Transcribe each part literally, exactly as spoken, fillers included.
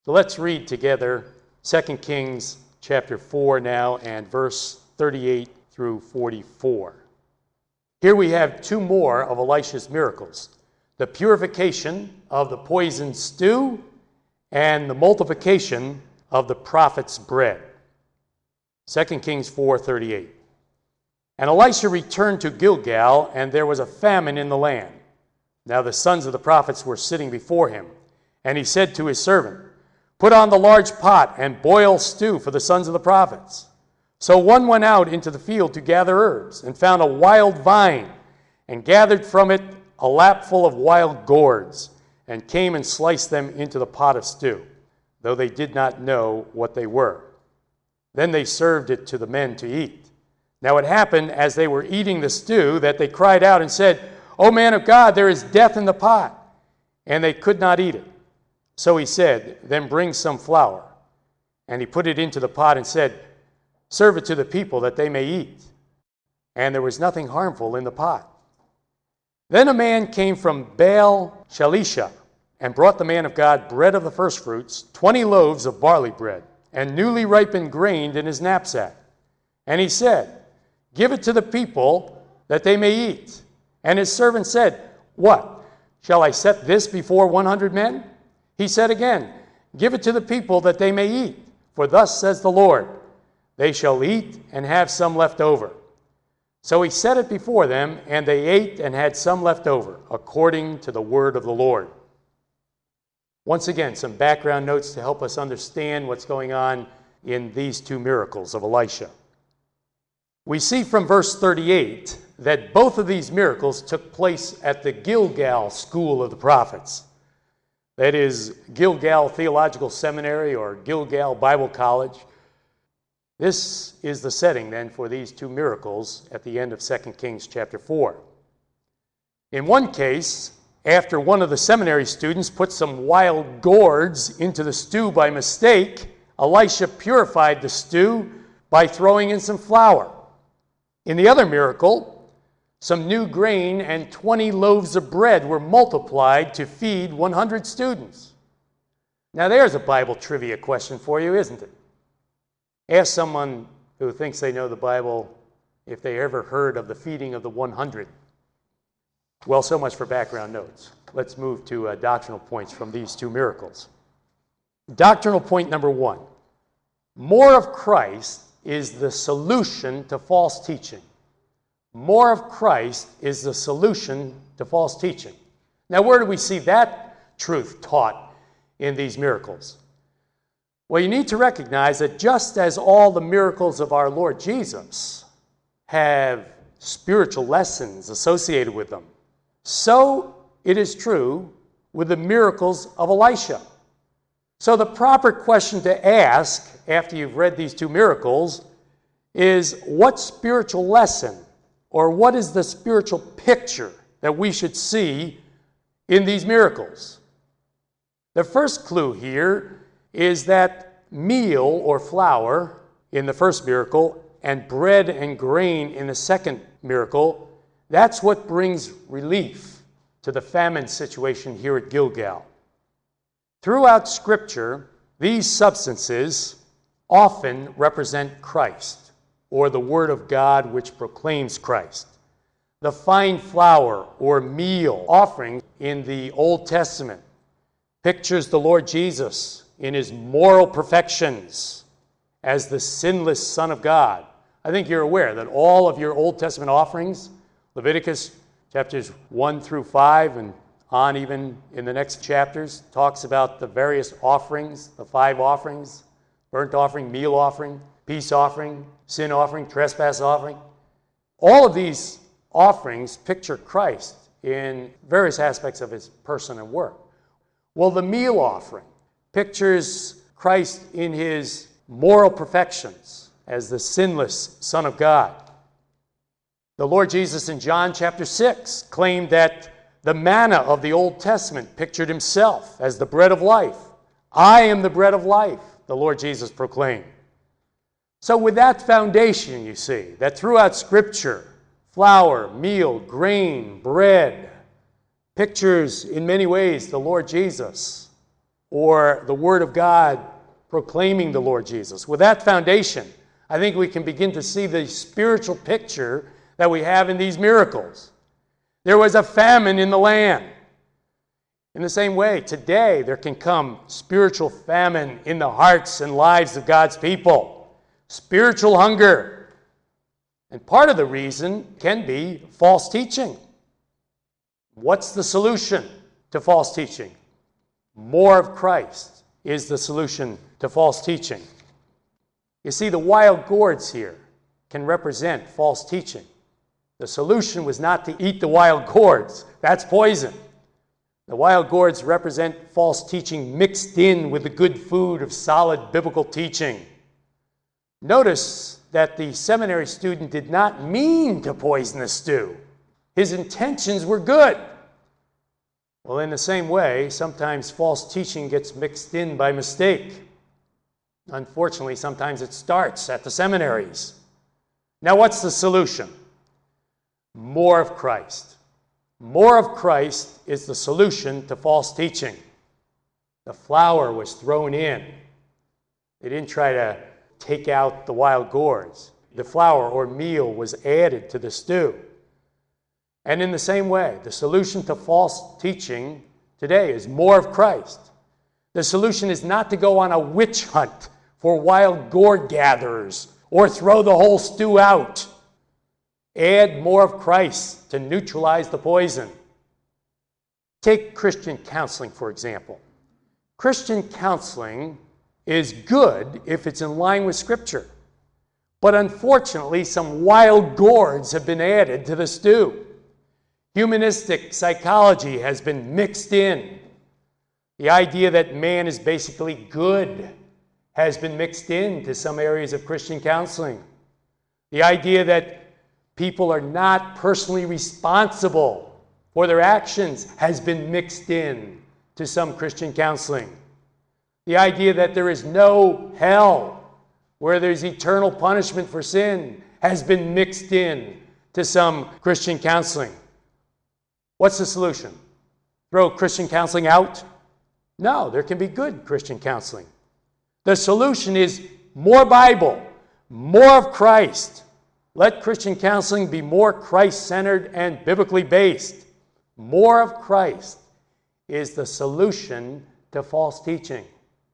So let's read together Second Kings chapter four now and verse thirty-eight through forty-four. Here we have two more of Elisha's miracles: the purification of the poisoned stew and the multiplication of the prophet's bread. Second Kings four thirty-eight. And Elisha returned to Gilgal, and there was a famine in the land. Now the sons of the prophets were sitting before him, and he said to his servant, "Put on the large pot and boil stew for the sons of the prophets." So one went out into the field to gather herbs, and found a wild vine, and gathered from it a lapful of wild gourds, and came and sliced them into the pot of stew, though they did not know what they were. Then they served it to the men to eat. Now it happened, as they were eating the stew, that they cried out and said, "O man of God, there is death in the pot." And they could not eat it. So he said, "Then bring some flour." And he put it into the pot and said, "Serve it to the people that they may eat." And there was nothing harmful in the pot. Then a man came from Baal Shalisha and brought the man of God bread of the firstfruits, twenty loaves of barley bread, and newly ripened grain in his knapsack. And he said, "Give it to the people that they may eat." And his servant said, "What? Shall I set this before one hundred men?" He said again, "Give it to the people that they may eat. For thus says the Lord, they shall eat and have some left over." So he set it before them, and they ate and had some left over, according to the word of the Lord. Once again, some background notes to help us understand what's going on in these two miracles of Elisha. We see from verse thirty-eight that both of these miracles took place at the Gilgal School of the Prophets. That is, Gilgal Theological Seminary or Gilgal Bible College. This is the setting then for these two miracles at the end of Second Kings chapter four. In one case, after one of the seminary students put some wild gourds into the stew by mistake, Elisha purified the stew by throwing in some flour. In the other miracle, some new grain and twenty loaves of bread were multiplied to feed one hundred students. Now there's a Bible trivia question for you, isn't it? Ask someone who thinks they know the Bible if they ever heard of the feeding of the one hundred. Well, so much for background notes. Let's move to uh, doctrinal points from these two miracles. Doctrinal point number one. More of Christ is the solution to false teaching. More of Christ is the solution to false teaching. Now, where do we see that truth taught in these miracles? Well, you need to recognize that just as all the miracles of our Lord Jesus have spiritual lessons associated with them, so it is true with the miracles of Elisha. So the proper question to ask after you've read these two miracles is, what spiritual lesson or what is the spiritual picture that we should see in these miracles? The first clue here is that meal or flour in the first miracle and bread and grain in the second miracle, that's what brings relief to the famine situation here at Gilgal. Throughout Scripture, these substances often represent Christ, or the Word of God which proclaims Christ. The fine flour or meal offering in the Old Testament pictures the Lord Jesus in his moral perfections as the sinless Son of God. I think you're aware that all of your Old Testament offerings, Leviticus chapters one through five and on even in the next chapters, talks about the various offerings, the five offerings, burnt offering, meal offering, peace offering, sin offering, trespass offering. All of these offerings picture Christ in various aspects of his person and work. Well, the meal offering pictures Christ in his moral perfections as the sinless Son of God. The Lord Jesus in John chapter six claimed that the manna of the Old Testament pictured himself as the bread of life. "I am the bread of life," the Lord Jesus proclaimed. So with that foundation, you see, that throughout Scripture, flour, meal, grain, bread, pictures in many ways the Lord Jesus, or the Word of God proclaiming the Lord Jesus. With that foundation, I think we can begin to see the spiritual picture that we have in these miracles. There was a famine in the land. In the same way, today there can come spiritual famine in the hearts and lives of God's people. Spiritual hunger. And part of the reason can be false teaching. What's the solution to false teaching? More of Christ is the solution to false teaching. You see, the wild gourds here can represent false teaching. The solution was not to eat the wild gourds. That's poison. The wild gourds represent false teaching mixed in with the good food of solid biblical teaching. Notice that the seminary student did not mean to poison the stew. His intentions were good. Well, in the same way, sometimes false teaching gets mixed in by mistake. Unfortunately, sometimes it starts at the seminaries. Now, what's the solution? More of Christ. More of Christ is the solution to false teaching. The flour was thrown in. They didn't try to take out the wild gourds. The flour or meal was added to the stew. And in the same way, the solution to false teaching today is more of Christ. The solution is not to go on a witch hunt for wild gourd gatherers or throw the whole stew out. Add more of Christ to neutralize the poison. Take Christian counseling, for example. Christian counseling is good if it's in line with Scripture. But unfortunately, some wild gourds have been added to the stew. Humanistic psychology has been mixed in. The idea that man is basically good has been mixed into some areas of Christian counseling. The idea that people are not personally responsible for their actions has been mixed in to some Christian counseling. The idea that there is no hell where there's eternal punishment for sin has been mixed in to some Christian counseling. What's the solution? Throw Christian counseling out? No, there can be good Christian counseling. The solution is more Bible, more of Christ. Let Christian counseling be more Christ-centered and biblically based. More of Christ is the solution to false teaching.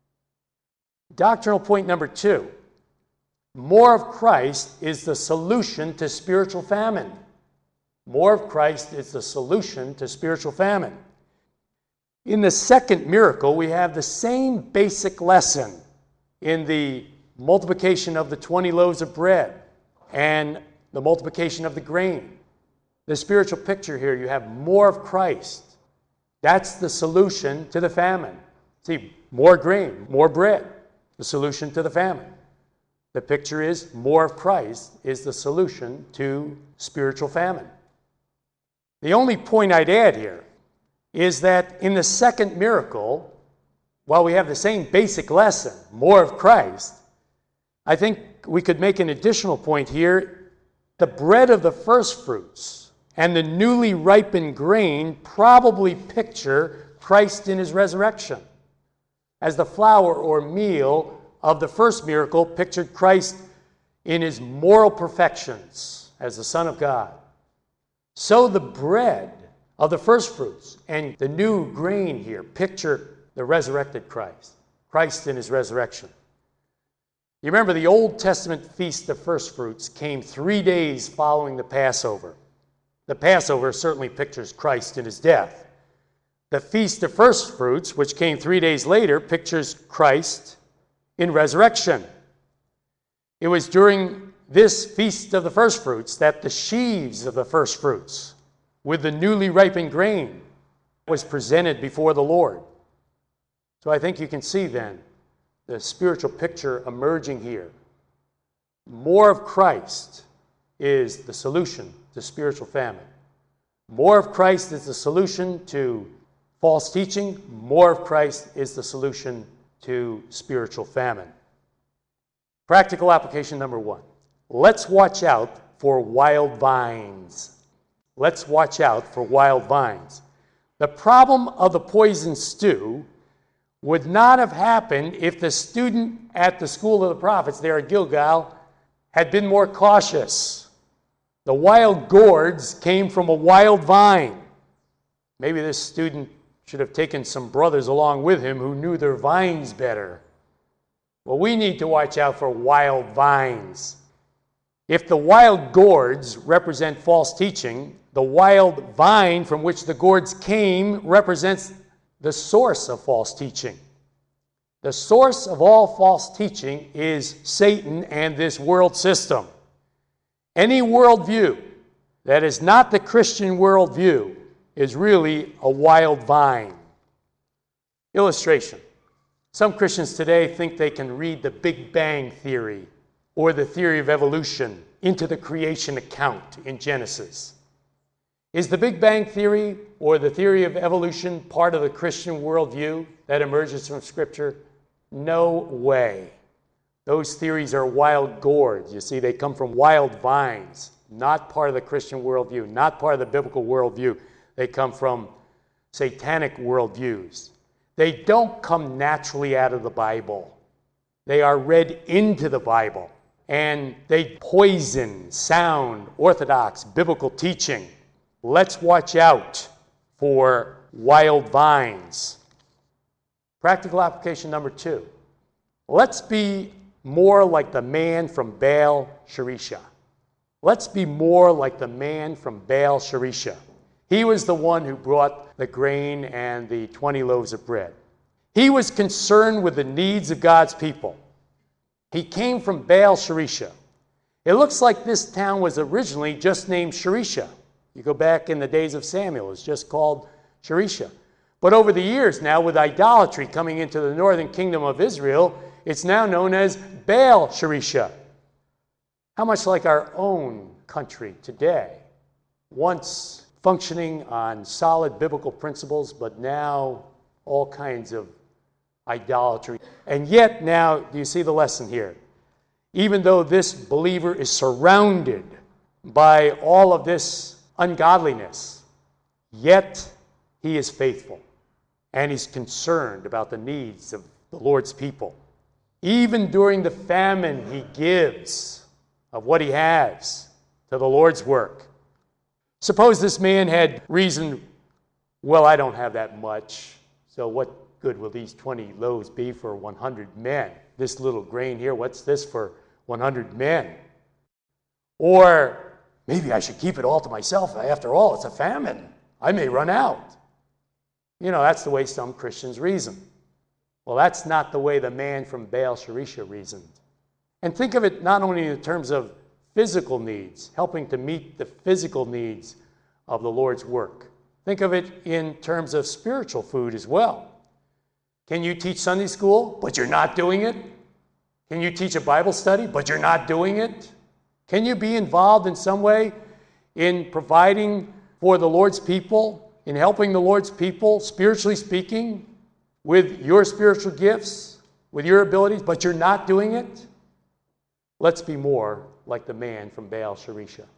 Doctrinal point number two. More of Christ is the solution to spiritual famine. More of Christ is the solution to spiritual famine. In the second miracle, we have the same basic lesson in the multiplication of the twenty loaves of bread and the multiplication of the grain. The spiritual picture here, you have more of Christ. That's the solution to the famine. See, more grain, more bread, the solution to the famine. The picture is more of Christ is the solution to spiritual famine. The only point I'd add here is that in the second miracle, while we have the same basic lesson, more of Christ, I think we could make an additional point here. The bread of the first fruits and the newly ripened grain probably picture Christ in his resurrection, as the flour or meal of the first miracle pictured Christ in his moral perfections as the Son of God. So the bread of the first fruits and the new grain here picture the resurrected Christ, Christ in his resurrection. You remember the Old Testament feast of first fruits came three days following the Passover. The Passover certainly pictures Christ in his death. The feast of first fruits, which came three days later, pictures Christ in resurrection. It was during this feast of the first fruits that the sheaves of the first fruits with the newly ripened grain was presented before the Lord. So I think you can see then the spiritual picture emerging here. More of Christ is the solution to spiritual famine. More of Christ is the solution to false teaching. More of Christ is the solution to spiritual famine. Practical application number one. Let's watch out for wild vines. Let's watch out for wild vines. The problem of the poison stew would not have happened if the student at the school of the prophets there at Gilgal had been more cautious. The wild gourds came from a wild vine. Maybe this student should have taken some brothers along with him who knew their vines better. Well, we need to watch out for wild vines. If the wild gourds represent false teaching, the wild vine from which the gourds came represents the source of false teaching. The source of all false teaching is Satan and this world system. Any worldview that is not the Christian worldview is really a wild vine. Illustration. Some Christians today think they can read the Big Bang Theory or the theory of evolution into the creation account in Genesis. Is the Big Bang Theory or the theory of evolution part of the Christian worldview that emerges from Scripture? No way. Those theories are wild gourds. You see, they come from wild vines, not part of the Christian worldview, not part of the biblical worldview. They come from satanic worldviews. They don't come naturally out of the Bible. They are read into the Bible, and they poison sound, orthodox, biblical teaching. Let's watch out for wild vines. Practical application number two. Let's be more like the man from Baal Sharisha. Let's be more like the man from Baal Sharisha. He was the one who brought the grain and the twenty loaves of bread. He was concerned with the needs of God's people. He came from Baal Sharisha. It looks like this town was originally just named Sharisha. You go back in the days of Samuel, it's just called Sharisha. But over the years now, with idolatry coming into the northern kingdom of Israel, it's now known as Baal Sharisha. How much like our own country today, once functioning on solid biblical principles, but now all kinds of idolatry. And yet now, do you see the lesson here? Even though this believer is surrounded by all of this ungodliness, yet he is faithful and he's concerned about the needs of the Lord's people. Even during the famine, he gives of what he has to the Lord's work. Suppose this man had reasoned, well, I don't have that much, so what good will these twenty loaves be for one hundred men? This little grain here, what's this for one hundred men? Or maybe I should keep it all to myself. After all, it's a famine. I may run out. You know, that's the way some Christians reason. Well, that's not the way the man from Baal Sharisha reasoned. And think of it not only in terms of physical needs, helping to meet the physical needs of the Lord's work. Think of it in terms of spiritual food as well. Can you teach Sunday school, but you're not doing it? Can you teach a Bible study, but you're not doing it? Can you be involved in some way in providing for the Lord's people, in helping the Lord's people, spiritually speaking, with your spiritual gifts, with your abilities, but you're not doing it? Let's be more like the man from Baal Sharisha.